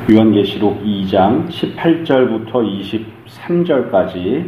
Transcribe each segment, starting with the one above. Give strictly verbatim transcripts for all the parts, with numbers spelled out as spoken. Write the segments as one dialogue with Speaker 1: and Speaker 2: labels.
Speaker 1: 요한계시록 이 장 십팔 절부터 이십삼 절까지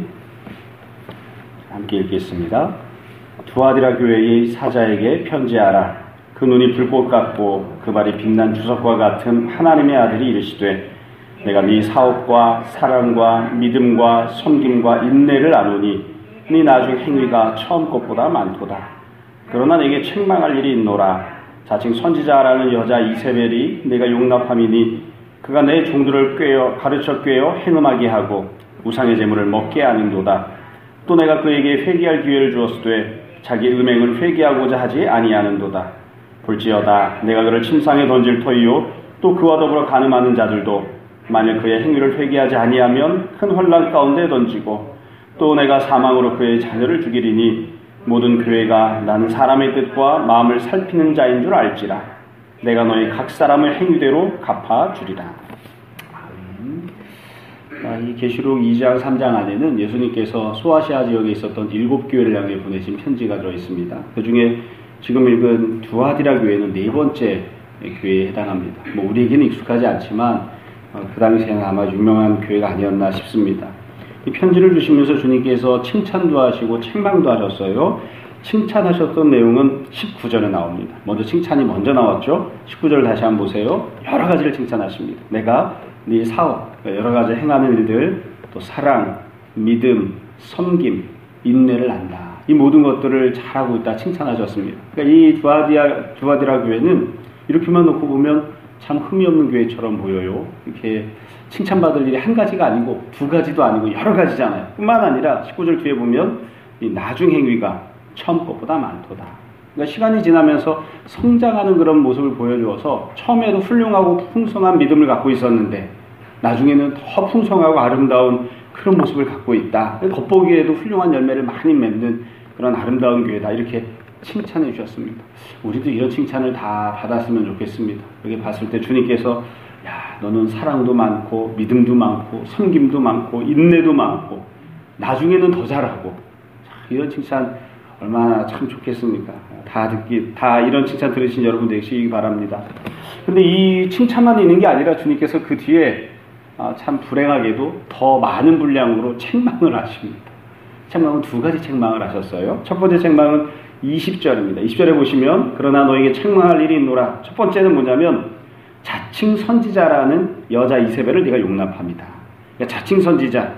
Speaker 1: 함께 읽겠습니다. 두아디라 교회의 사자에게 편지하라. 그 눈이 불꽃 같고 그 발이 빛난 주석과 같은 하나님의 아들이 이르시되 내가 네 사업과 사랑과 믿음과 섬김과 인내를 아노니 네 나중 행위가 처음 것보다 많도다. 그러나 내게 책망할 일이 있노라. 자칭 선지자라는 여자 이세벨이 내가 용납함이니 그가 내 종들을 꾀어 가르쳐 꾀어 행음하게 하고 우상의 제물을 먹게 하는도다. 또 내가 그에게 회개할 기회를 주었으되 자기 음행을 회개하고자 하지 아니하는도다. 볼지어다 내가 그를 침상에 던질 터이요 또 그와 더불어 간음하는 자들도 만일 그의 행위를 회개하지 아니하면 큰 혼란 가운데 던지고 또 내가 사망으로 그의 자녀를 죽이리니 모든 교회가 나는 사람의 뜻과 마음을 살피는 자인 줄 알지라. 내가 너희 각 사람의 행위대로 갚아주리라. 이 계시록 이 장 삼 장 안에는 예수님께서 소아시아 지역에 있었던 일곱 교회를 향해 보내신 편지가 들어있습니다. 그 중에 지금 읽은 두아디라 교회는 네 번째 교회에 해당합니다. 뭐 우리에게는 익숙하지 않지만 그 당시에는 아마 유명한 교회가 아니었나 싶습니다. 이 편지를 주시면서 주님께서 칭찬도 하시고 책망도 하셨어요. 칭찬하셨던 내용은 십구 절에 나옵니다. 먼저 칭찬이 먼저 나왔죠. 십구 절 다시 한번 보세요. 여러 가지를 칭찬하십니다. 내가 네 사업, 여러 가지 행하는 일들, 또 사랑, 믿음, 섬김, 인내를 안다. 이 모든 것들을 잘하고 있다 칭찬하셨습니다. 그러니까 이 두아디아, 두아디라 교회는 이렇게만 놓고 보면 참 흠이 없는 교회처럼 보여요. 이렇게 칭찬받을 일이 한 가지가 아니고 두 가지도 아니고 여러 가지잖아요. 뿐만 아니라 십구 절 뒤에 보면 이 나중 행위가 처음 것보다 많도다. 그러니까 시간이 지나면서 성장하는 그런 모습을 보여주어서 처음에도 훌륭하고 풍성한 믿음을 갖고 있었는데 나중에는 더 풍성하고 아름다운 그런 모습을 갖고 있다. 겉보기에도 훌륭한 열매를 많이 맺는 그런 아름다운 교회다. 이렇게 칭찬해 주셨습니다. 우리도 이런 칭찬을 다 받았으면 좋겠습니다. 여기 봤을 때 주님께서 야, 너는 사랑도 많고 믿음도 많고 섬김도 많고 인내도 많고 나중에는 더 잘하고 이런 칭찬 얼마나 참 좋겠습니까? 다 듣기, 다 이런 칭찬 들으신 여러분 되시기 바랍니다. 근데 이 칭찬만 있는 게 아니라 주님께서 그 뒤에 참 불행하게도 더 많은 분량으로 책망을 하십니다. 책망은 두 가지 책망을 하셨어요. 첫 번째 책망은 이십 절입니다. 이십 절에 보시면 그러나 너에게 책망할 일이 있노라. 첫 번째는 뭐냐면 자칭 선지자라는 여자 이세벨을 네가 용납합니다. 그러니까 자칭 선지자,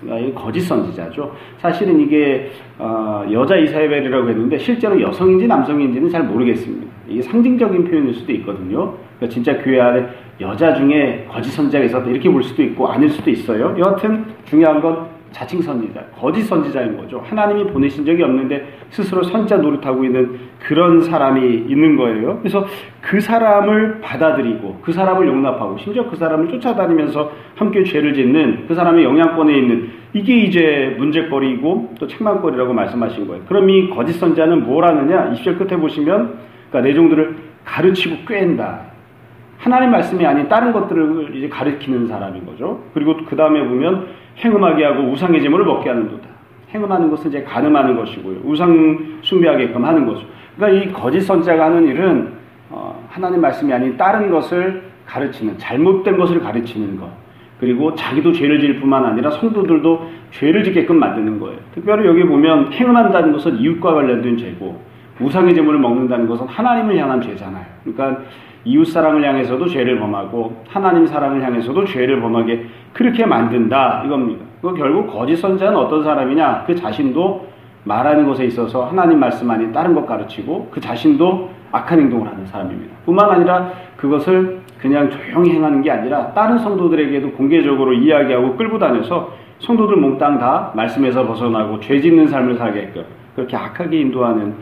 Speaker 1: 거짓 선지자죠. 사실은 이게 어, 여자 이세벨이라고 했는데 실제로 여성인지 남성인지는 잘 모르겠습니다. 이게 상징적인 표현일 수도 있거든요. 그러니까 진짜 교회 안에 여자 중에 거짓 선지자가 있었다 이렇게 볼 수도 있고 아닐 수도 있어요. 여하튼 중요한 건 자칭 선지자, 거짓 선지자인 거죠. 하나님이 보내신 적이 없는데 스스로 선지자 노릇하고 있는 그런 사람이 있는 거예요. 그래서 그 사람을 받아들이고 그 사람을 용납하고 심지어 그 사람을 쫓아다니면서 함께 죄를 짓는 그 사람의 영향권에 있는 이게 이제 문제거리이고 또 책망거리라고 말씀하신 거예요. 그럼 이 거짓 선지자는 뭘 하느냐? 이십 절 끝에 보시면 그러니까 내 종들을 가르치고 꾀한다. 하나님 말씀이 아닌 다른 것들을 이제 가르치는 사람인 거죠. 그리고 그 다음에 보면 행음하게 하고 우상의 제물을 먹게 하는도다. 행음하는 것은 이제 간음하는 것이고요. 우상 숭배하게끔 하는 거죠. 그러니까 이 거짓 선지자가 하는 일은 어, 하나님 말씀이 아닌 다른 것을 가르치는, 잘못된 것을 가르치는 것. 그리고 자기도 죄를 지을 뿐만 아니라 성도들도 죄를 짓게끔 만드는 거예요. 특별히 여기 보면 행음한다는 것은 이웃과 관련된 죄고 우상의 제물을 먹는다는 것은 하나님을 향한 죄잖아요. 그러니까 이웃 사랑을 향해서도 죄를 범하고 하나님 사랑을 향해서도 죄를 범하게 그렇게 만든다 이겁니다. 그 결국 거짓 선지자는 어떤 사람이냐? 그 자신도 말하는 것에 있어서 하나님 말씀 아닌 다른 것 가르치고 그 자신도 악한 행동을 하는 사람입니다. 뿐만 아니라 그것을 그냥 조용히 행하는 게 아니라 다른 성도들에게도 공개적으로 이야기하고 끌고 다녀서 성도들 몽땅 다 말씀에서 벗어나고 죄 짓는 삶을 살게끔 그렇게 악하게 인도하는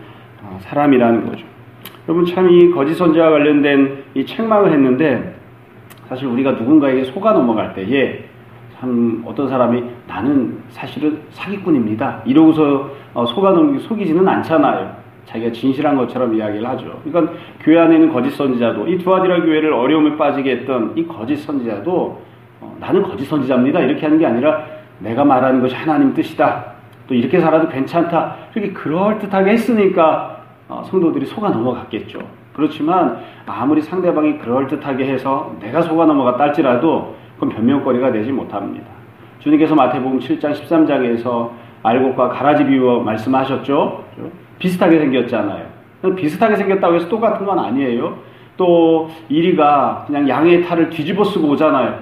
Speaker 1: 사람이라는 거죠. 여러분 참 이 거짓 선지자와 관련된 이 책망을 했는데 사실 우리가 누군가에게 속아 넘어갈 때에 참 어떤 사람이 나는 사실은 사기꾼입니다 이러고서 속아 넘기 속이지는 않잖아요. 자기가 진실한 것처럼 이야기를 하죠. 그러니까 교회 안에 있는 거짓 선지자도 이 두아디라 교회를 어려움에 빠지게 했던 이 거짓 선지자도 어, 나는 거짓 선지자입니다 이렇게 하는 게 아니라 내가 말하는 것이 하나님 뜻이다 또 이렇게 살아도 괜찮다 이렇게 그럴듯하게 했으니까 어, 성도들이 속아 넘어갔겠죠. 그렇지만 아무리 상대방이 그럴듯하게 해서 내가 속아 넘어갔다 할지라도 그건 변명거리가 되지 못합니다. 주님께서 마태복음 칠 장 십삼 장에서 알곡과 가라지 비유 말씀하셨죠. 비슷하게 생겼잖아요. 비슷하게 생겼다고 해서 똑같은 건 아니에요. 또 이리가 그냥 양의 탈을 뒤집어 쓰고 오잖아요.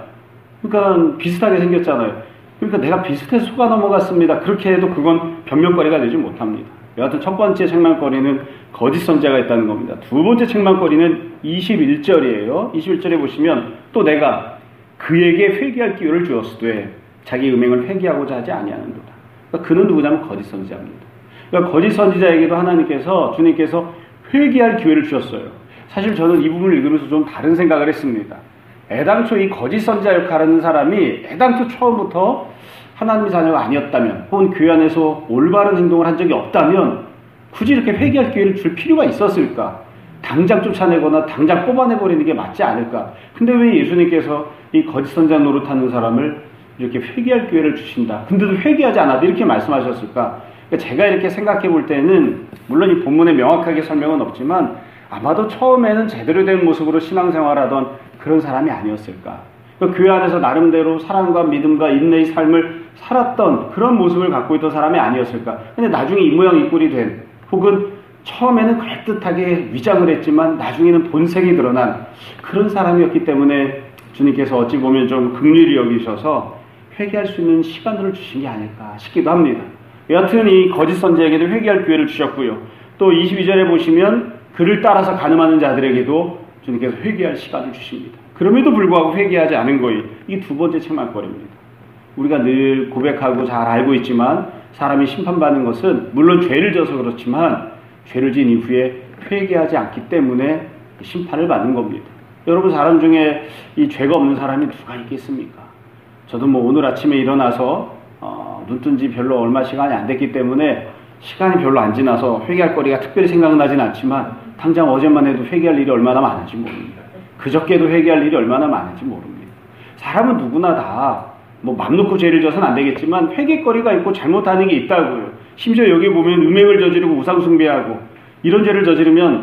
Speaker 1: 그러니까 비슷하게 생겼잖아요. 그러니까 내가 비슷해서 속아 넘어갔습니다. 그렇게 해도 그건 변명거리가 되지 못합니다. 여하튼 첫 번째 책망거리는 거짓 선지자가 있다는 겁니다. 두 번째 책망거리는 이십일 절이에요. 이십일 절에 보시면 또 내가 그에게 회개할 기회를 주었으되 자기 음행을 회개하고자 하지 아니하는도다. 그러니까 그는 누구냐면 거짓 선지자입니다. 그러니까 거짓 선지자에게도 하나님께서 주님께서 회개할 기회를 주셨어요. 사실 저는 이 부분을 읽으면서 좀 다른 생각을 했습니다. 애당초 이 거짓 선지자 역할하는 사람이 애당초 처음부터 하나님의 자녀가 아니었다면 혹은 교회 안에서 올바른 행동을 한 적이 없다면 굳이 이렇게 회개할 기회를 줄 필요가 있었을까? 당장 쫓아내거나 당장 뽑아내버리는 게 맞지 않을까? 근데 왜 예수님께서 이 거짓 선지자 노릇하는 사람을 이렇게 회개할 기회를 주신다. 근데도 회개하지 않아도 이렇게 말씀하셨을까? 그러니까 제가 이렇게 생각해 볼 때는 물론 이 본문에 명확하게 설명은 없지만 아마도 처음에는 제대로 된 모습으로 신앙생활하던 그런 사람이 아니었을까? 그러니까 교회 안에서 나름대로 사랑과 믿음과 인내의 삶을 살았던 그런 모습을 갖고 있던 사람이 아니었을까? 근데 나중에 이 모양 이 꼴이 된 혹은 처음에는 그럴듯하게 위장을 했지만 나중에는 본색이 드러난 그런 사람이었기 때문에 주님께서 어찌 보면 좀 긍휼히 여기셔서 회개할 수 있는 시간들을 주신 게 아닐까 싶기도 합니다. 여하튼 이 거짓 선지자에게도 회개할 기회를 주셨고요. 또 이십이 절에 보시면 그를 따라서 간음하는 자들에게도 주님께서 회개할 시간을 주십니다. 그럼에도 불구하고 회개하지 않은 거예요. 이게 두 번째 책망거리입니다. 우리가 늘 고백하고 잘 알고 있지만 사람이 심판받는 것은 물론 죄를 져서 그렇지만 죄를 지은 이후에 회개하지 않기 때문에 심판을 받는 겁니다. 여러분 사람 중에 이 죄가 없는 사람이 누가 있겠습니까? 저도 뭐 오늘 아침에 일어나서 어, 눈 뜬 지 별로 얼마 시간이 안 됐기 때문에 시간이 별로 안 지나서 회개할 거리가 특별히 생각나진 않지만 당장 어제만 해도 회개할 일이 얼마나 많은지 모릅니다. 그저께도 회개할 일이 얼마나 많은지 모릅니다. 사람은 누구나 다 뭐 맘 놓고 죄를 져서는 안 되겠지만 회개거리가 있고 잘못하는 게 있다고요. 심지어 여기 보면 음행을 저지르고 우상숭배하고 이런 죄를 저지르면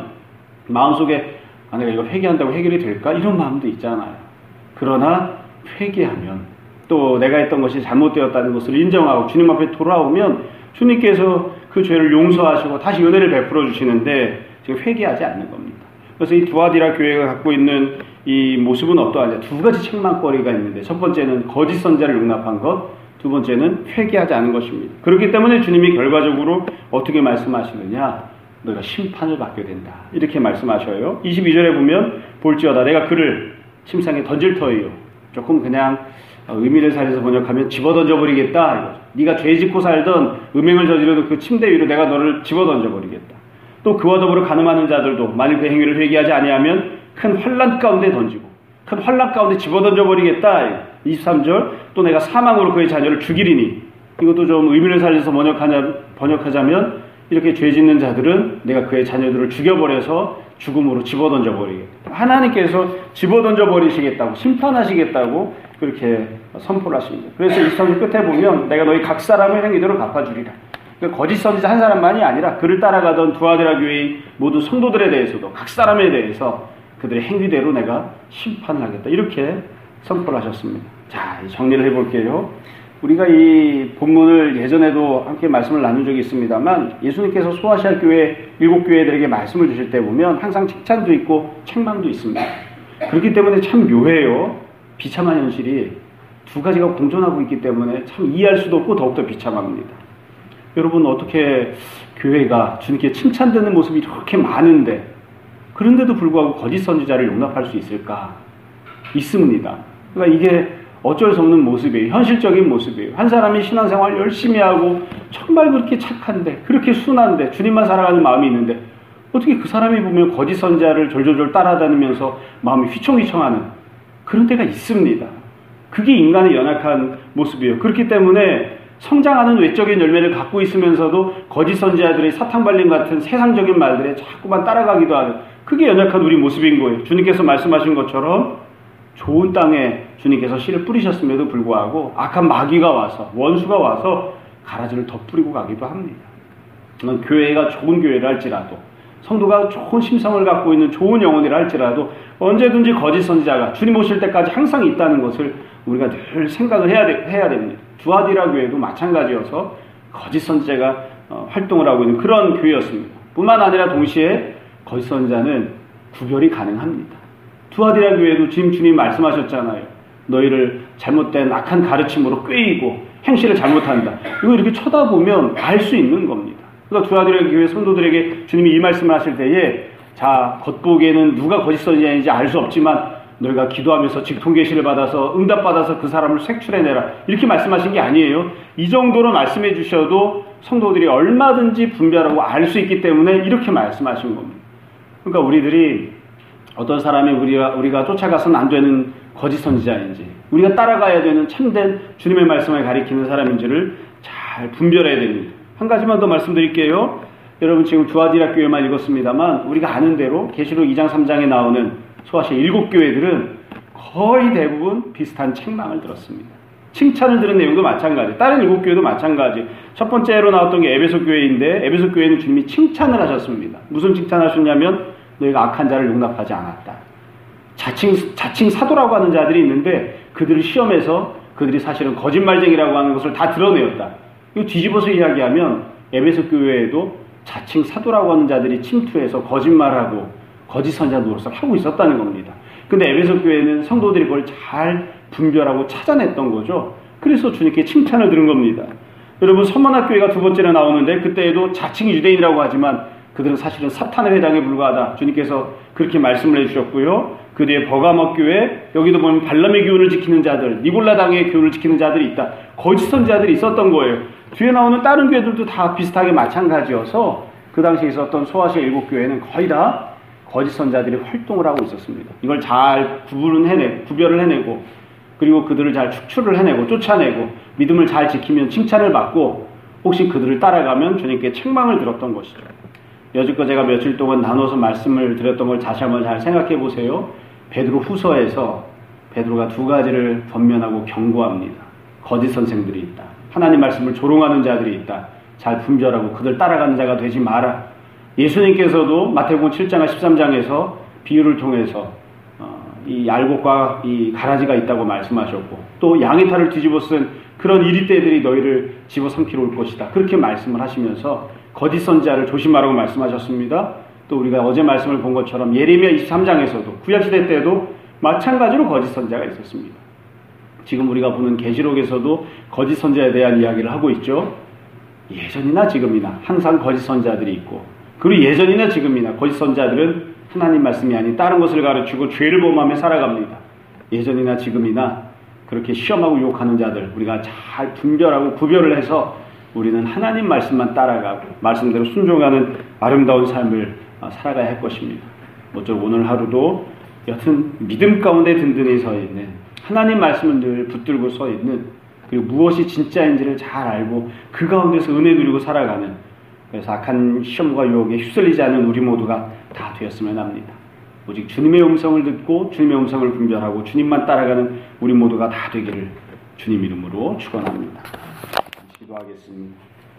Speaker 1: 마음속에 아, 내가 이거 회개한다고 해결이 될까? 이런 마음도 있잖아요. 그러나 회개하면 또 내가 했던 것이 잘못되었다는 것을 인정하고 주님 앞에 돌아오면 주님께서 그 죄를 용서하시고 다시 은혜를 베풀어 주시는데 지금 회개하지 않는 겁니다. 그래서 이 두아디라 교회가 갖고 있는 이 모습은 어떠하냐? 두 가지 책망거리가 있는데 첫 번째는 거짓 선지자를 용납한 것, 두 번째는 회개하지 않은 것입니다. 그렇기 때문에 주님이 결과적으로 어떻게 말씀하시느냐? 너희가 심판을 받게 된다. 이렇게 말씀하셔요. 이십이 절에 보면 볼지어다 내가 그를 침상에 던질 터이요. 조금 그냥 의미를 살려서 번역하면 집어던져버리겠다. 이거죠. 네가 죄 짓고 살던 음행을 저지르던 그 침대 위로 내가 너를 집어던져버리겠다. 또 그와 더불어 간음하는 자들도 만일 그 행위를 회개하지 아니하면 큰 환난 가운데 던지고 큰 환난 가운데 집어던져버리겠다. 이십삼 절 또 내가 사망으로 그의 자녀를 죽이리니 이것도 좀 의미를 살려서 번역하냐, 번역하자면 이렇게 죄 짓는 자들은 내가 그의 자녀들을 죽여버려서 죽음으로 집어던져버리겠다. 하나님께서 집어던져버리시겠다고 심판하시겠다고 그렇게 선포를 하십니다. 그래서 이십삼 절 끝에 보면 내가 너희 각 사람의 행위대로 갚아주리라. 그러니까 거짓 선지자 한 사람만이 아니라 그를 따라가던 두아디라 교회의 모든 성도들에 대해서도 각 사람에 대해서 그들의 행위대로 내가 심판을 하겠다. 이렇게 선포를 하셨습니다. 자, 정리를 해볼게요. 우리가 이 본문을 예전에도 함께 말씀을 나눈 적이 있습니다만 예수님께서 소아시아 교회 일곱 교회들에게 말씀을 주실 때 보면 항상 칭찬도 있고 책망도 있습니다. 그렇기 때문에 참 묘해요. 비참한 현실이 두 가지가 공존하고 있기 때문에 참 이해할 수도 없고 더욱더 비참합니다. 여러분 어떻게 교회가 주님께 칭찬되는 모습이 이렇게 많은데 그런데도 불구하고 거짓 선지자를 용납할 수 있을까? 있습니다. 그러니까 이게 어쩔 수 없는 모습이에요. 현실적인 모습이에요. 한 사람이 신앙생활 열심히 하고 정말 그렇게 착한데 그렇게 순한데 주님만 사랑하는 마음이 있는데 어떻게 그 사람이 보면 거짓 선지자를 졸졸졸 따라다니면서 마음이 휘청휘청하는 그런 때가 있습니다. 그게 인간의 연약한 모습이에요. 그렇기 때문에 성장하는 외적인 열매를 갖고 있으면서도 거짓 선지자들의 사탕발림 같은 세상적인 말들에 자꾸만 따라가기도 하는 그게 연약한 우리 모습인 거예요. 주님께서 말씀하신 것처럼 좋은 땅에 주님께서 씨를 뿌리셨음에도 불구하고 악한 마귀가 와서 원수가 와서 가라지를 더 뿌리고 가기도 합니다. 교회가 좋은 교회를 할지라도 성도가 좋은 심성을 갖고 있는 좋은 영혼이라 할지라도 언제든지 거짓 선지자가 주님 오실 때까지 항상 있다는 것을 우리가 늘 생각을 해야, 되, 해야 됩니다. 두아디라 교회도 마찬가지여서 거짓 선지자가 어, 활동을 하고 있는 그런 교회였습니다. 뿐만 아니라 동시에 거짓 선지자는 구별이 가능합니다. 두아디라 교회도 지금 주님 말씀하셨잖아요. 너희를 잘못된 악한 가르침으로 꾀이고 행실을 잘못한다. 이거 이렇게 쳐다보면 알 수 있는 겁니다. 그러니까 두아디라 교회 성도들에게 주님이 이 말씀을 하실 때에 자, 겉보기에는 누가 거짓 선지자인지 알 수 없지만 너희가 기도하면서 직통 계시를 받아서 응답받아서 그 사람을 색출해내라. 이렇게 말씀하신 게 아니에요. 이 정도로 말씀해 주셔도 성도들이 얼마든지 분별하고 알 수 있기 때문에 이렇게 말씀하신 겁니다. 그러니까 우리들이 어떤 사람이 우리가, 우리가 쫓아가서는 안 되는 거짓 선지자인지 우리가 따라가야 되는 참된 주님의 말씀을 가리키는 사람인지를 잘 분별해야 됩니다. 한 가지만 더 말씀드릴게요. 여러분 지금 두아디라 교회만 읽었습니다만 우리가 아는 대로 계시록 이 장 삼 장에 나오는 소아시아 일곱 교회들은 거의 대부분 비슷한 책망을 들었습니다. 칭찬을 들은 내용도 마찬가지. 다른 일곱 교회도 마찬가지. 첫 번째로 나왔던 게 에베소 교회인데 에베소 교회는 주님이 칭찬을 하셨습니다. 무슨 칭찬하셨냐면 너희가 악한 자를 용납하지 않았다. 자칭, 자칭 사도라고 하는 자들이 있는데 그들을 시험해서 그들이 사실은 거짓말쟁이라고 하는 것을 다 드러내었다. 이거 뒤집어서 이야기하면 에베소 교회에도 자칭 사도라고 하는 자들이 침투해서 거짓말하고 거짓 선지자 노릇을 하고 있었다는 겁니다. 근데 에베소 교회는 성도들이 그걸 잘 분별하고 찾아냈던 거죠. 그래서 주님께 칭찬을 들은 겁니다. 여러분 선만학 교회가 두 번째로 나오는데 그때에도 자칭 유대인이라고 하지만 그들은 사실은 사탄의 회당에 불과하다. 주님께서 그렇게 말씀을 해주셨고요. 그 뒤에 버가모 교회, 여기도 보면 발람의 교훈을 지키는 자들, 니골라당의 교훈을 지키는 자들이 있다. 거짓 선지자들이 있었던 거예요. 뒤에 나오는 다른 교회들도 다 비슷하게 마찬가지여서 그 당시에 있었던 소아시아 일곱 교회는 거의 다 거짓 선지자들이 활동을 하고 있었습니다. 이걸 잘 구분을 해내고, 구별을 해내고, 그리고 그들을 잘 축출을 해내고, 쫓아내고, 믿음을 잘 지키면 칭찬을 받고, 혹시 그들을 따라가면 주님께 책망을 들었던 것이죠. 여지껏 제가 며칠 동안 나눠서 말씀을 드렸던 걸 다시 한번 잘 생각해 보세요. 베드로 후서에서 베드로가 두 가지를 권면하고 경고합니다. 거짓 선생들이 있다. 하나님 말씀을 조롱하는 자들이 있다. 잘 분별하고 그들 따라가는 자가 되지 마라. 예수님께서도 마태복음 칠 장 십삼 장에서 비유를 통해서 어, 이 알곡과 이 가라지가 있다고 말씀하셨고 또 양의 탈을 뒤집어 쓴 그런 이리떼들이 너희를 집어삼키러 올 것이다. 그렇게 말씀을 하시면서 거짓 선지자를 조심하라고 말씀하셨습니다. 또 우리가 어제 말씀을 본 것처럼 예레미야 이십삼 장에서도 구약시대 때도 마찬가지로 거짓 선지자가 있었습니다. 지금 우리가 보는 계시록에서도 거짓 선지자에 대한 이야기를 하고 있죠. 예전이나 지금이나 항상 거짓 선지자들이 있고 그리고 예전이나 지금이나 거짓 선지자들은 하나님 말씀이 아닌 다른 것을 가르치고 죄를 범하며 살아갑니다. 예전이나 지금이나 그렇게 시험하고 유혹하는 자들 우리가 잘 분별하고 구별을 해서 우리는 하나님 말씀만 따라가고 말씀대로 순종하는 아름다운 삶을 살아가야 할 것입니다. 모쪼록 오늘 하루도 여튼 믿음 가운데 든든히 서 있는 하나님 말씀을 늘 붙들고 서 있는 그리고 무엇이 진짜인지를 잘 알고 그 가운데서 은혜 누리고 살아가는 그래서 악한 시험과 유혹에 휩쓸리지 않은 우리 모두가 다 되었으면 합니다. 오직 주님의 음성을 듣고 주님의 음성을 분별하고 주님만 따라가는 우리 모두가 다 되기를 주님 이름으로 축원합니다. 기도하겠습니다.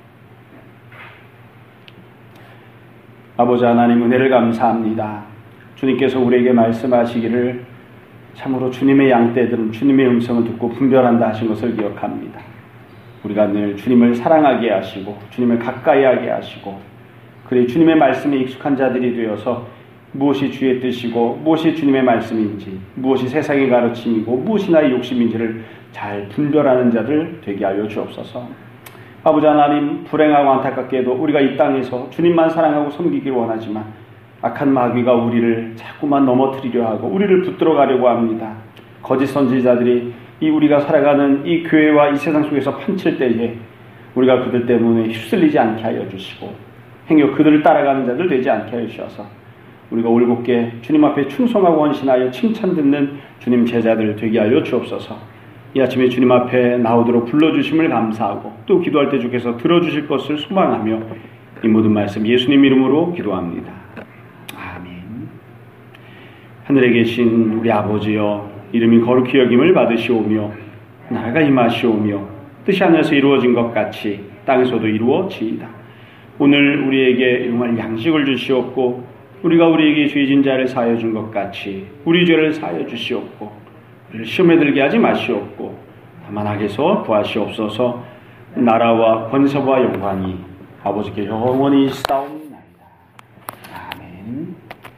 Speaker 1: 아버지 하나님 은혜를 감사합니다. 주님께서 우리에게 말씀하시기를 참으로 주님의 양떼들은 주님의 음성을 듣고 분별한다 하신 것을 기억합니다. 우리가 늘 주님을 사랑하게 하시고 주님을 가까이 하게 하시고 그래 주님의 말씀에 익숙한 자들이 되어서 무엇이 주의 뜻이고 무엇이 주님의 말씀인지 무엇이 세상의 가르침이고 무엇이 나의 욕심인지를 잘 분별하는 자들 되게 하여 주옵소서. 아버지 하나님 불행하고 안타깝게도 우리가 이 땅에서 주님만 사랑하고 섬기기를 원하지만 악한 마귀가 우리를 자꾸만 넘어뜨리려 하고 우리를 붙들어 가려고 합니다. 거짓 선지자들이 이 우리가 살아가는 이 교회와 이 세상 속에서 판칠 때에 우리가 그들 때문에 휩쓸리지 않게 하여 주시고 행여 그들을 따라가는 자들 되지 않게 하여 주셔서 우리가 올곧게 주님 앞에 충성하고 헌신하여 칭찬 듣는 주님 제자들 되게 하여 주옵소서. 이 아침에 주님 앞에 나오도록 불러주심을 감사하고 또 기도할 때 주께서 들어주실 것을 소망하며 이 모든 말씀 예수님 이름으로 기도합니다. 아멘. 하늘에 계신 우리 아버지여 이름이 거룩히 여김을 받으시오며 나라가 임하시오며 뜻이 하늘에서 이루어진 것 같이 땅에서도 이루어지이다. 오늘 우리에게 정말 양식을 주시옵고 우리가 우리에게 죄진 자를 사하여 준 것 같이 우리 죄를 사하여 주시옵고 우리를 시험에 들게 하지 마시옵고 다만 악에서 구하시옵소서. 나라와 권세와 영광이 아버지께 영원히 있사옵나다.